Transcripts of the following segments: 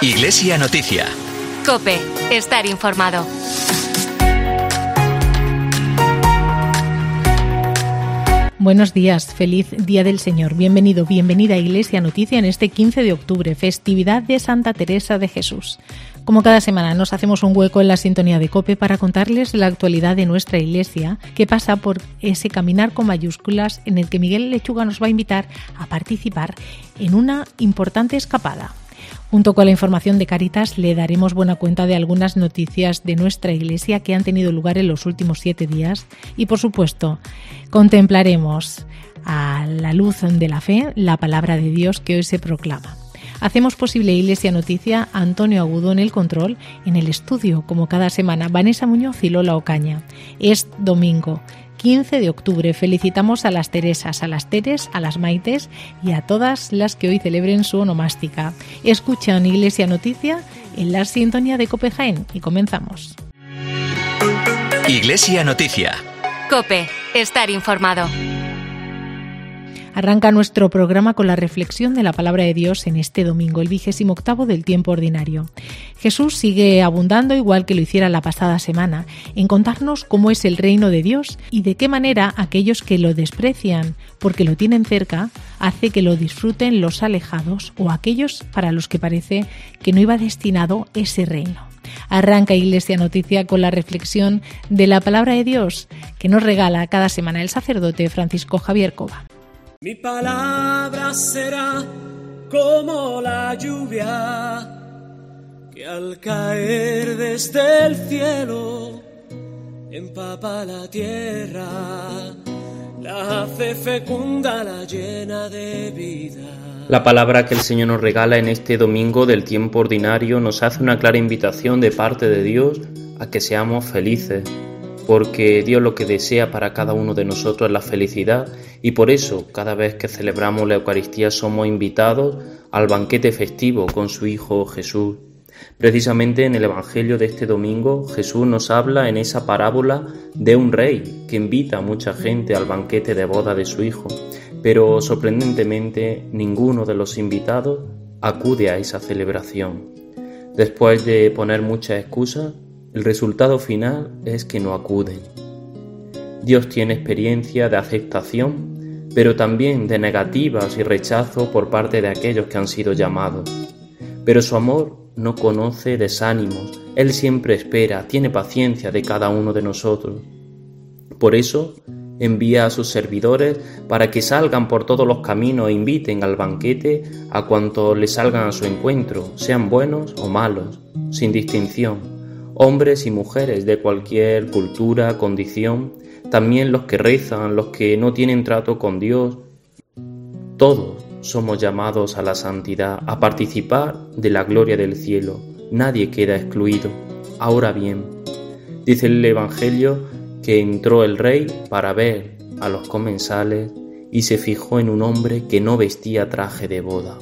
Iglesia Noticia. COPE. Estar informado. Buenos días, feliz Día del Señor. Bienvenido, bienvenida a Iglesia Noticia en este 15 de octubre, festividad de Santa Teresa de Jesús. Como cada semana nos hacemos un hueco en la sintonía de COPE para contarles la actualidad de nuestra Iglesia, que pasa por ese caminar con mayúsculas en el que Miguel Lechuga nos va a invitar a participar en una importante escapada. Junto con la información de Cáritas le daremos buena cuenta de algunas noticias de nuestra Iglesia que han tenido lugar en los últimos 7 días y, por supuesto, contemplaremos a la luz de la fe la palabra de Dios que hoy se proclama. Hacemos posible Iglesia Noticia, Antonio Agudo en el control, en el estudio, como cada semana, Vanessa Muñoz y Lola Ocaña. Es domingo, 15 de octubre. Felicitamos a las Teresas, a las Teres, a las Maites y a todas las que hoy celebren su onomástica. Escuchan Iglesia Noticia en la sintonía de COPE Jaén y comenzamos. Iglesia Noticia. COPE. Estar informado. Arranca nuestro programa con la reflexión de la palabra de Dios en este domingo, el 28º del tiempo ordinario. Jesús sigue abundando, igual que lo hiciera la pasada semana, en contarnos cómo es el reino de Dios y de qué manera aquellos que lo desprecian porque lo tienen cerca, hace que lo disfruten los alejados o aquellos para los que parece que no iba destinado ese reino. Arranca Iglesia Noticia con la reflexión de la palabra de Dios que nos regala cada semana el sacerdote Francisco Javier Cova. Mi palabra será como la lluvia que al caer desde el cielo empapa la tierra, la hace fecunda, la llena de vida. La palabra que el Señor nos regala en este domingo del tiempo ordinario nos hace una clara invitación de parte de Dios a que seamos felices, porque Dios lo que desea para cada uno de nosotros es la felicidad y por eso cada vez que celebramos la Eucaristía somos invitados al banquete festivo con su Hijo Jesús. Precisamente en el Evangelio de este domingo Jesús nos habla en esa parábola de un rey que invita a mucha gente al banquete de boda de su hijo, pero sorprendentemente ninguno de los invitados acude a esa celebración. Después de poner muchas excusas, el resultado final es que no acuden. Dios tiene experiencia de aceptación, pero también de negativas y rechazo por parte de aquellos que han sido llamados. Pero su amor no conoce desánimos, Él siempre espera, tiene paciencia de cada uno de nosotros. Por eso envía a sus servidores para que salgan por todos los caminos e inviten al banquete a cuantos le salgan a su encuentro, sean buenos o malos, sin distinción. Hombres y mujeres de cualquier cultura, condición, también los que rezan, los que no tienen trato con Dios. Todos somos llamados a la santidad, a participar de la gloria del cielo. Nadie queda excluido. Ahora bien, dice el Evangelio que entró el rey para ver a los comensales y se fijó en un hombre que no vestía traje de boda.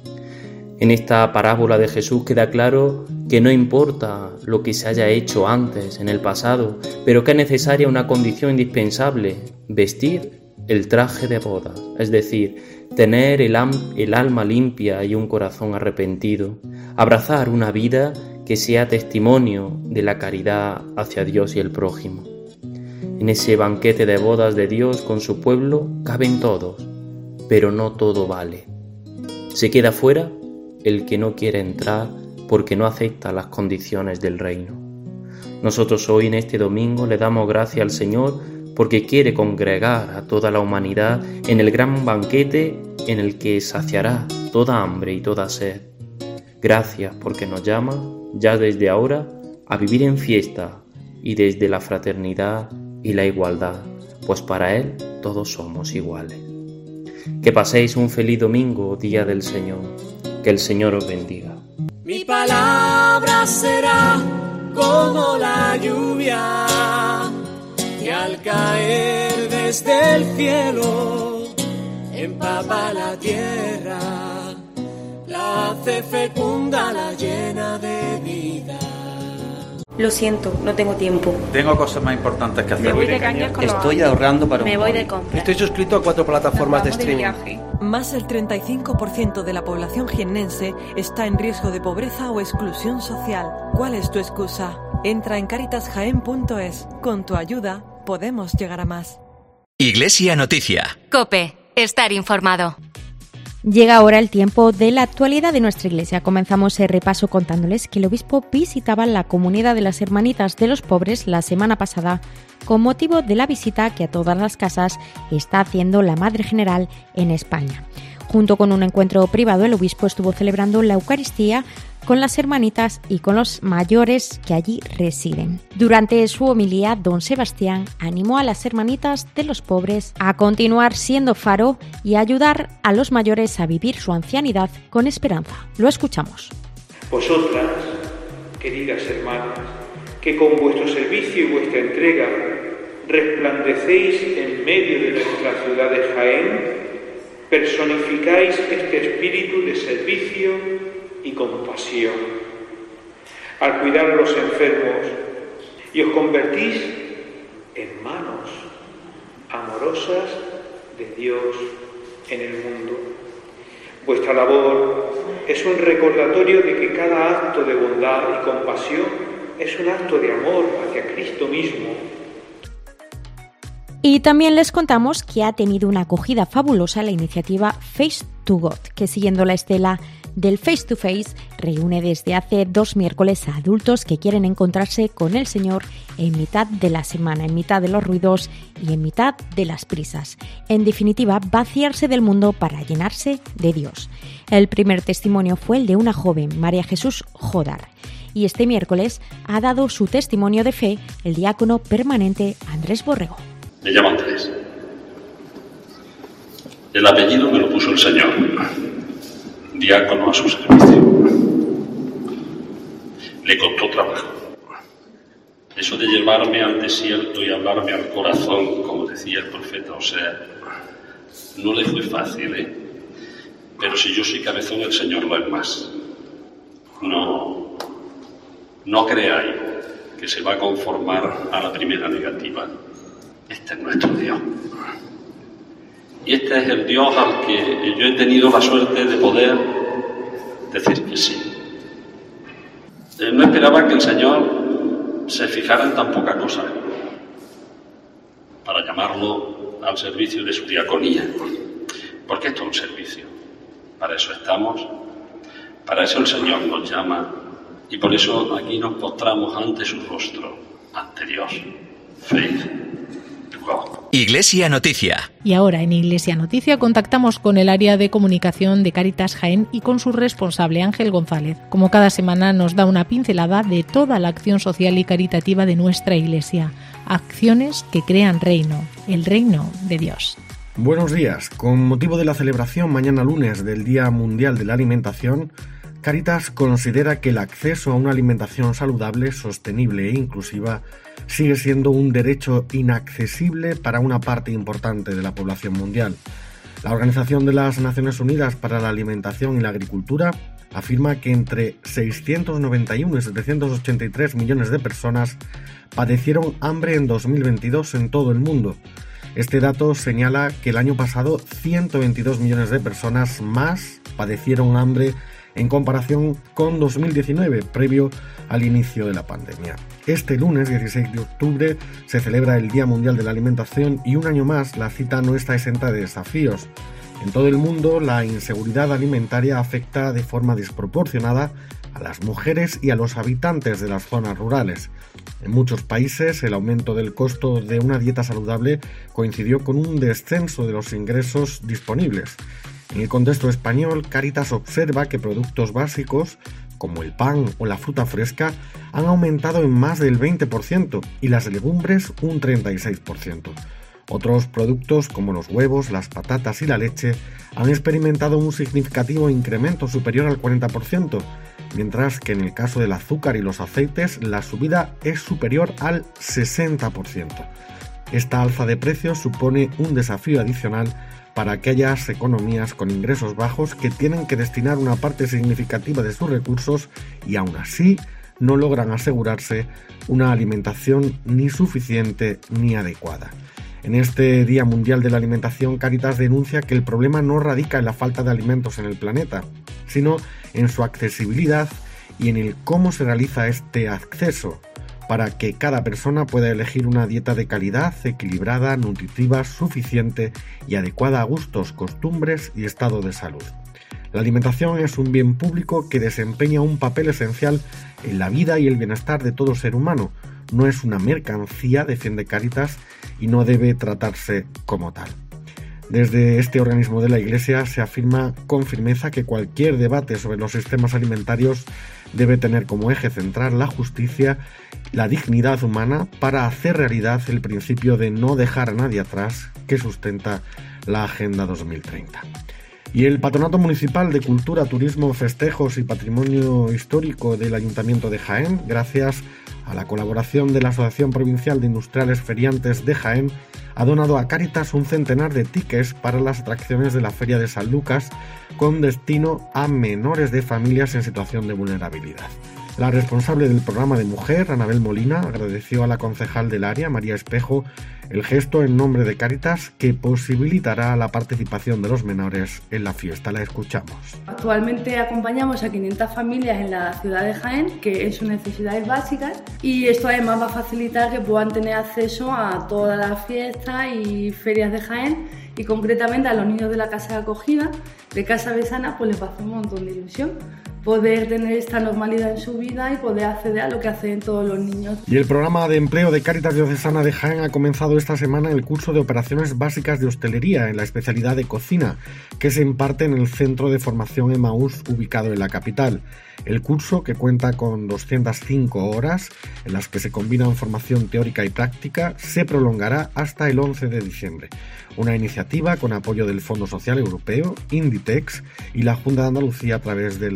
En esta parábola de Jesús queda claro que no importa lo que se haya hecho antes, en el pasado, pero que es necesaria una condición indispensable: vestir el traje de bodas, es decir, tener el alma limpia y un corazón arrepentido, abrazar una vida que sea testimonio de la caridad hacia Dios y el prójimo. En ese banquete de bodas de Dios con su pueblo caben todos, pero no todo vale. Se queda fuera el que no quiere entrar porque no acepta las condiciones del reino. Nosotros hoy en este domingo le damos gracias al Señor porque quiere congregar a toda la humanidad en el gran banquete en el que saciará toda hambre y toda sed. Gracias porque nos llama ya desde ahora a vivir en fiesta y desde la fraternidad y la igualdad, pues para Él todos somos iguales. Que paséis un feliz domingo, Día del Señor. Que el Señor os bendiga. Mi palabra será como la lluvia que al caer desde el cielo empapa la tierra, la hace fecunda, la llena de vida. Lo siento, no tengo tiempo. Tengo cosas más importantes que hacer. Me voy de cañas con los Estoy amigos. ahorrando para Me un voy móvil. de compras. Estoy suscrito a 4 plataformas de Nos vamos streaming. viaje. Más del 35% de la población jiennense está en riesgo de pobreza o exclusión social. ¿Cuál es tu excusa? Entra en caritasjaen.es. Con tu ayuda podemos llegar a más. Iglesia Noticia. COPE. Estar informado. Llega ahora el tiempo de la actualidad de nuestra iglesia. Comenzamos el repaso contándoles que el obispo visitaba la comunidad de las Hermanitas de los Pobres la semana pasada con motivo de la visita que a todas las casas está haciendo la Madre General en España. Junto con un encuentro privado, el obispo estuvo celebrando la Eucaristía con las hermanitas y con los mayores que allí residen. Durante su homilía, don Sebastián animó a las hermanitas de los pobres a continuar siendo faro y a ayudar a los mayores a vivir su ancianidad con esperanza. Lo escuchamos. Vosotras, queridas hermanas, que con vuestro servicio y vuestra entrega resplandecéis en medio de nuestra ciudad de Jaén, personificáis este espíritu de servicio y compasión al cuidar a los enfermos y os convertís en manos amorosas de Dios en el mundo. Vuestra labor es un recordatorio de que cada acto de bondad y compasión es un acto de amor hacia Cristo mismo. Y también les contamos que ha tenido una acogida fabulosa la iniciativa Face to God, que siguiendo la estela del Face to Face reúne desde hace 2 miércoles a adultos que quieren encontrarse con el Señor en mitad de la semana, en mitad de los ruidos y en mitad de las prisas. En definitiva, vaciarse del mundo para llenarse de Dios. El primer testimonio fue el de una joven, María Jesús Jodar. Y este miércoles ha dado su testimonio de fe el diácono permanente Andrés Borrego. Me llamo Andrés. El apellido me lo puso el Señor. Diácono a su servicio. Le costó trabajo. Eso de llevarme al desierto y hablarme al corazón, como decía el profeta Osea, no le fue fácil, ¿eh? Pero si yo soy cabezón, el Señor lo es más. No creáis que se va a conformar a la primera negativa. Este es nuestro Dios. Y este es el Dios al que yo he tenido la suerte de poder decir que sí. No esperaba que el Señor se fijara en tan poca cosa para llamarlo al servicio de su diaconía. Porque esto es un servicio. Para eso estamos, para eso el Señor nos llama y por eso aquí nos postramos ante su rostro, ante Dios. Faith. Iglesia Noticia. Y ahora en Iglesia Noticia contactamos con el área de comunicación de Cáritas Jaén y con su responsable Ángel González. Como cada semana nos da una pincelada de toda la acción social y caritativa de nuestra Iglesia. Acciones que crean reino, el reino de Dios. Buenos días. Con motivo de la celebración mañana lunes del Día Mundial de la Alimentación, Cáritas considera que el acceso a una alimentación saludable, sostenible e inclusiva sigue siendo un derecho inaccesible para una parte importante de la población mundial. La Organización de las Naciones Unidas para la Alimentación y la Agricultura afirma que entre 691 y 783 millones de personas padecieron hambre en 2022 en todo el mundo. Este dato señala que el año pasado 122 millones de personas más padecieron hambre en comparación con 2019, previo al inicio de la pandemia. Este lunes 16 de octubre se celebra el Día Mundial de la Alimentación y un año más la cita no está exenta de desafíos. En todo el mundo, la inseguridad alimentaria afecta de forma desproporcionada a las mujeres y a los habitantes de las zonas rurales. En muchos países, el aumento del costo de una dieta saludable coincidió con un descenso de los ingresos disponibles. En el contexto español, Cáritas observa que productos básicos, como el pan o la fruta fresca, han aumentado en más del 20% y las legumbres un 36%. Otros productos, como los huevos, las patatas y la leche, han experimentado un significativo incremento superior al 40%, mientras que en el caso del azúcar y los aceites, la subida es superior al 60%. Esta alza de precios supone un desafío adicional para aquellas economías con ingresos bajos que tienen que destinar una parte significativa de sus recursos y aún así no logran asegurarse una alimentación ni suficiente ni adecuada. En este Día Mundial de la Alimentación, Cáritas denuncia que el problema no radica en la falta de alimentos en el planeta, sino en su accesibilidad y en el cómo se realiza este acceso, para que cada persona pueda elegir una dieta de calidad, equilibrada, nutritiva, suficiente y adecuada a gustos, costumbres y estado de salud. La alimentación es un bien público que desempeña un papel esencial en la vida y el bienestar de todo ser humano. No es una mercancía, defiende Cáritas, y no debe tratarse como tal. Desde este organismo de la Iglesia se afirma con firmeza que cualquier debate sobre los sistemas alimentarios debe tener como eje central la justicia, la dignidad humana, para hacer realidad el principio de no dejar a nadie atrás que sustenta la Agenda 2030. Y el Patronato Municipal de Cultura, Turismo, Festejos y Patrimonio Histórico del Ayuntamiento de Jaén, gracias a la colaboración de la Asociación Provincial de Industriales Feriantes de Jaén, ha donado a Cáritas un centenar de tickets para las atracciones de la Feria de San Lucas con destino a menores de familias en situación de vulnerabilidad. La responsable del programa de mujer, Anabel Molina, agradeció a la concejal del área, María Espejo, el gesto en nombre de Cáritas que posibilitará la participación de los menores en la fiesta. La escuchamos. Actualmente acompañamos a 500 familias en la ciudad de Jaén, que en sus necesidades básicas, y esto además va a facilitar que puedan tener acceso a todas las fiestas y ferias de Jaén, y concretamente a los niños de la casa de acogida de Casa Besana, pues les va a hacer un montón de ilusión poder tener esta normalidad en su vida y poder acceder a lo que hacen todos los niños. Y el programa de empleo de Cáritas Diocesana de Jaén ha comenzado esta semana el curso de operaciones básicas de hostelería en la especialidad de cocina, que se imparte en el Centro de Formación Emaús ubicado en la capital. El curso, que cuenta con 205 horas, en las que se combinan formación teórica y práctica, se prolongará hasta el 11 de diciembre. Una iniciativa con apoyo del Fondo Social Europeo, Inditex y la Junta de Andalucía a través del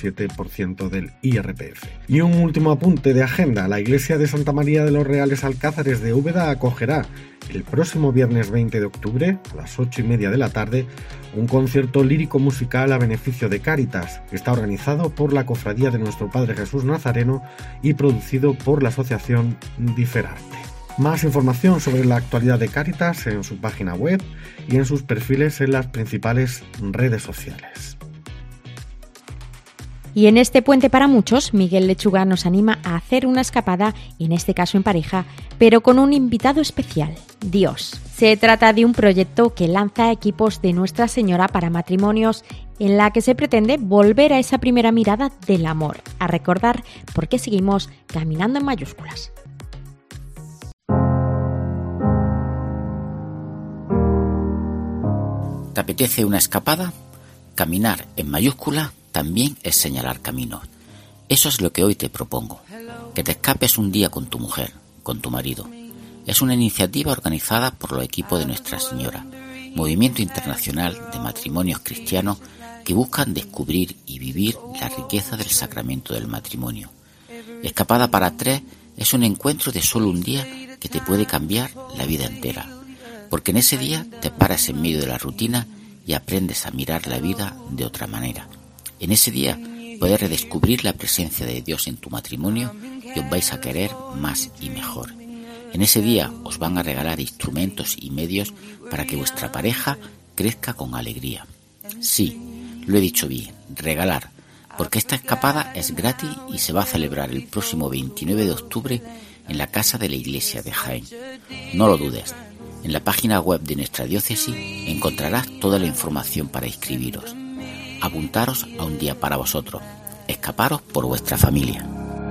0,7% del IRPF. Y un último apunte de agenda. La Iglesia de Santa María de los Reales Alcázares de Úbeda acogerá el próximo viernes 20 de octubre, a las 8:30 de la tarde, un concierto lírico-musical a beneficio de Cáritas. Está organizado por la Cofradía de Nuestro Padre Jesús Nazareno y producido por la asociación Diferarte. Más información sobre la actualidad de Cáritas en su página web y en sus perfiles en las principales redes sociales. Y en este puente para muchos, Miguel Lechuga nos anima a hacer una escapada, en este caso en pareja, pero con un invitado especial, Dios. Se trata de un proyecto que lanza equipos de Nuestra Señora para matrimonios, en la que se pretende volver a esa primera mirada del amor, a recordar por qué seguimos caminando en mayúsculas. ¿Te apetece una escapada? Caminar en mayúscula también es señalar caminos. Eso es lo que hoy te propongo. Que te escapes un día con tu mujer, con tu marido. Es una iniciativa organizada por los equipos de Nuestra Señora, movimiento internacional de matrimonios cristianos que buscan descubrir y vivir la riqueza del sacramento del matrimonio. Escapada para tres es un encuentro de solo un día que te puede cambiar la vida entera. Porque en ese día te paras en medio de la rutina y aprendes a mirar la vida de otra manera. En ese día puedes redescubrir la presencia de Dios en tu matrimonio y os vais a querer más y mejor. En ese día os van a regalar instrumentos y medios para que vuestra pareja crezca con alegría. Sí, lo he dicho bien, regalar, porque esta escapada es gratis y se va a celebrar el próximo 29 de octubre en la Casa de la Iglesia de Jaén. No lo dudes. En la página web de nuestra diócesis encontrarás toda la información para inscribiros. Apuntaros a un día para vosotros. Escaparos por vuestra familia.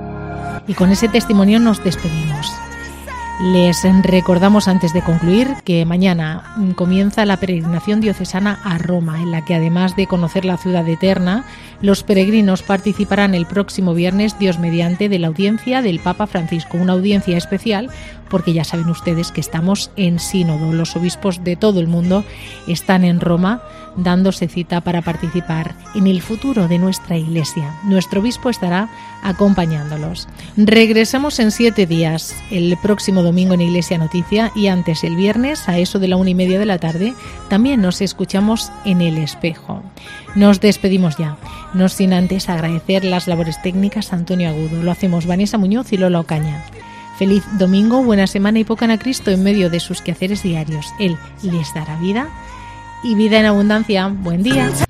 Y con ese testimonio nos despedimos. Les recordamos antes de concluir que mañana comienza la peregrinación diocesana a Roma, en la que además de conocer la ciudad eterna, los peregrinos participarán el próximo viernes, Dios mediante, de la audiencia del Papa Francisco, una audiencia especial porque ya saben ustedes que estamos en sínodo. Los obispos de todo el mundo están en Roma dándose cita para participar en el futuro de nuestra Iglesia. Nuestro obispo estará acompañándolos. Regresamos en 7 días, el próximo domingo en Iglesia Noticia, y antes el viernes a eso de la 1:30 de la tarde también nos escuchamos en El Espejo. Nos despedimos ya, no sin antes agradecer las labores técnicas a Antonio Agudo. Lo hacemos Vanessa Muñoz y Lola Ocaña. Feliz domingo, buena semana y pongan a Cristo en medio de sus quehaceres diarios. Él les dará vida y vida en abundancia. Buen día.